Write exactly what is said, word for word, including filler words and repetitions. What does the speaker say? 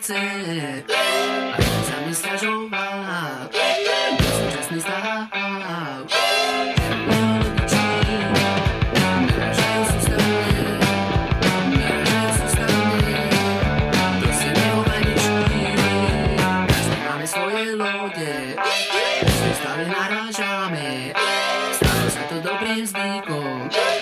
chce. A ja sa mi sťažoval, ja súčasný stav. Svoje lode, sme stále narážame, stalo sa to dobrým zvykom.